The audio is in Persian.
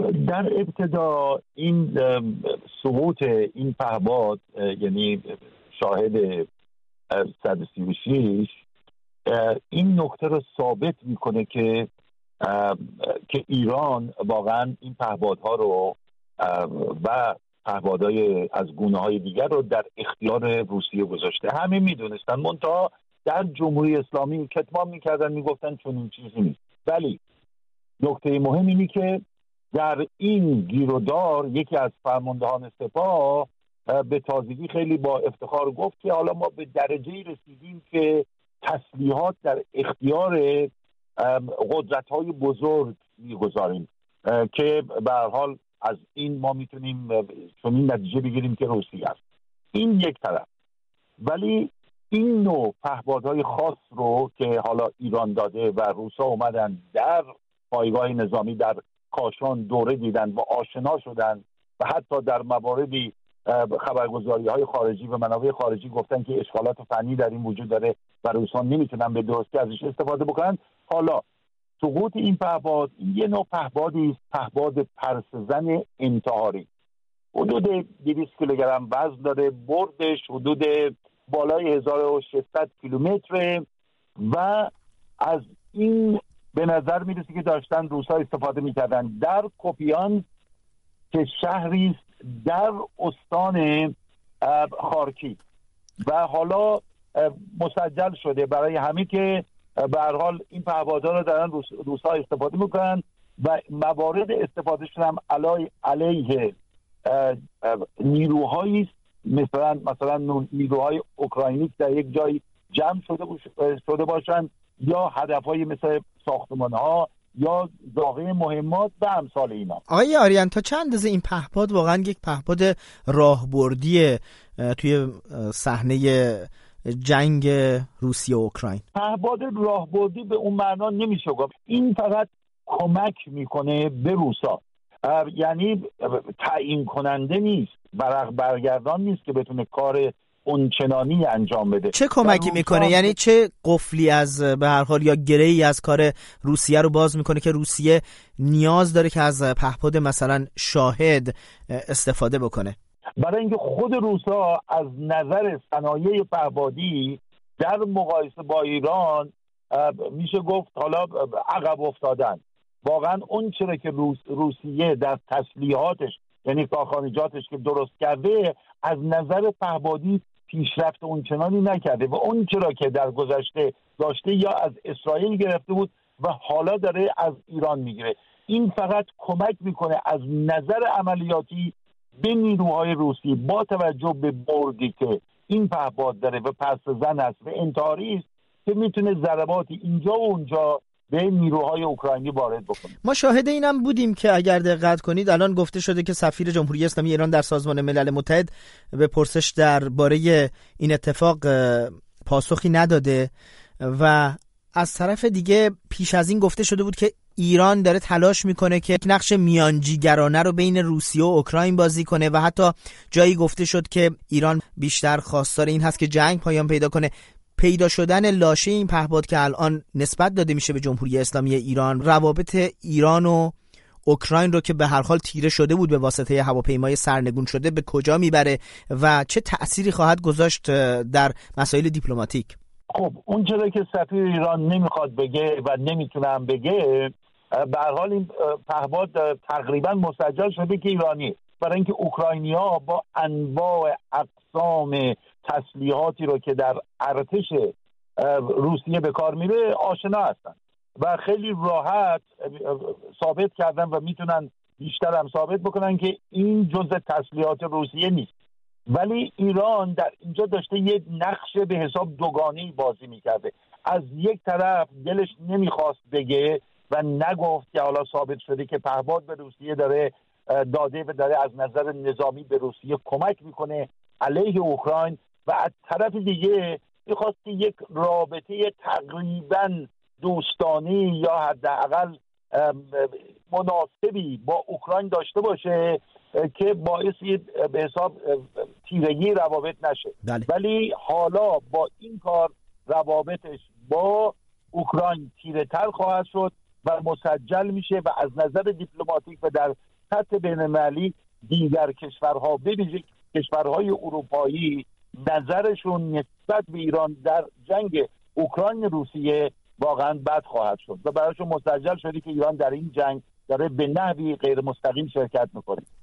در ابتدا این سقوط این پهپاد، یعنی شاهد 136، این نکته رو ثابت میکنه که ایران واقعا این پهپادها رو و پهپادهای از گونه‌های دیگر رو در اختیار روسیه گذاشته. همه میدونستن، منتها در جمهوری اسلامی کتمان میکردن، میگفتن چون این چیزی نیست. ولی نکته مهم اینی که در این گیرودار یکی از فرماندهان سپاه به تازگی خیلی با افتخار گفت که حالا ما به درجه‌ای رسیدیم که تسلیحات در اختیار قدرت‌های بزرگ میگذاریم که به هر حال از این ما میتونیم چون این نتیجه بگیریم که روسیه است. این یک طرف. ولی این نوع پهپادهای خاص رو که حالا ایران داده و روسا اومدن در پایگاه نظامی در کاشان دوره دیدن و آشنا شدن و حتی در مواردی خبرگزاری‌های خارجی و منابع خارجی گفتن که اشکالات فنی در این وجود داره و روسا نمیتونن به درستی ازش استفاده بکنن. حالا سقوط این پهپاد یه نوع پهپادی است، پهپاد پرسه‌زن انتحاری، حدود 200 کیلوگرم وزن داره، بردش حدود بالای 1600 کیلومتر و از این به نظر میرسه که داشتن روسا استفاده میکردن. در کوپیان که شهری است در استان خارکی و حالا مسجل شده برای همه که به هر حال این پهپادها رو دارن روسا استفاده میکنن و موارد استفادهشون هم علیه نیروهایی مثلا نیروهای اوکراینی در یک جای جمع شده باشن یا هدفهای مثل ساختمان‌ها یا زاغه مهمات و امثال اینا. آقای آریان، تا چند اندازه این پهپاد واقعا یک پهپاد راهبردی توی صحنه جنگ روسیه و اوکراین؟ پهپاد راهبردی به اون معنا نمیشه گفت. این فقط کمک میکنه به روسا، یعنی تعیین کننده نیست، برگردان نیست که بتونه کار اونچنانی انجام بده. چه کمکی میکنه؟ یعنی چه قفلی از به هر حال یا گره‌ای از کار روسیه رو باز میکنه که روسیه نیاز داره که از پهپاد مثلا شاهد استفاده بکنه؟ برای اینکه خود روسا از نظر صنایع پهپادی در مقایسه با ایران میشه گفت حالا عقب افتادن. واقعا اون چرا که روسیه در تسلیحاتش یعنی کارخانجاتش که درست کرده از نظر پهپادی پیشرفت اونچنانی نکرده و اون چرا که در گذشته داشته یا از اسرائیل گرفته بود و حالا داره از ایران میگیره. این فقط کمک میکنه از نظر عملیاتی به نیروهای روسی با توجه به بردی که این پهپاد داره و پرسه‌زن است و انتحاری است که میتونه ضرباتی اینجا و اونجا به نیروهای اوکراینی وارد بکنه. ما شاهد اینم بودیم که اگر دقت کنید الان گفته شده که سفیر جمهوری اسلامی ایران در سازمان ملل متحد به پرسش درباره این اتفاق پاسخی نداده و از طرف دیگه پیش از این گفته شده بود که ایران داره تلاش میکنه که یک نقش میانجیگرانه رو بین روسیه و اوکراین بازی کنه و حتی جایی گفته شد که ایران بیشتر خواستار این هست که جنگ پایان پیدا کنه. پیدا شدن لاشه این پهپاد که الان نسبت داده میشه به جمهوری اسلامی ایران، روابط ایران و اوکراین رو که به هر حال تیره شده بود به واسطه هواپیمای سرنگون شده به کجا میبره و چه تأثیری خواهد گذاشت در مسائل دیپلماتیک؟ خب اون چرا که سفیر ایران نمیخواد بگه و نمیتونم بگه، به هر حال این پهپاد تقریبا مسجل شده که ایرانی، برای اینکه اوکراینی‌ها با انواع اقسام تسلیحاتی رو که در ارتش روسیه به کار میره آشنا هستن و خیلی راحت ثابت کردن و میتونن بیشتر هم ثابت بکنن که این جزء تسلیحات روسیه نیست. ولی ایران در اینجا داشته یک نقش به حساب دوگانه‌ای بازی میکرده. از یک طرف دلش نمیخواست بگه و نگفت که حالا ثابت شده که پهپاد به روسیه داره داده و داره از نظر نظامی به روسیه کمک میکنه علیه اوکراین، و از طرف دیگه میخواست که یک رابطه تقریبا دوستانه یا حداقل مناسبی با اوکراین داشته باشه که باعث به حساب تیرگی روابط نشه. بله. ولی حالا با این کار روابطش با اوکراین تیره تر خواهد شد و مسجل میشه و از نظر دیپلماتیک و در سطح بین‌المللی دیگر کشورها ببینید کشورهای اروپایی نظرشون نسبت به ایران در جنگ اوکراین روسیه واقعا بد خواهد شد و برایشون مستعجل شده که ایران در این جنگ داره به نحوی غیر مستقیم شرکت میکنه.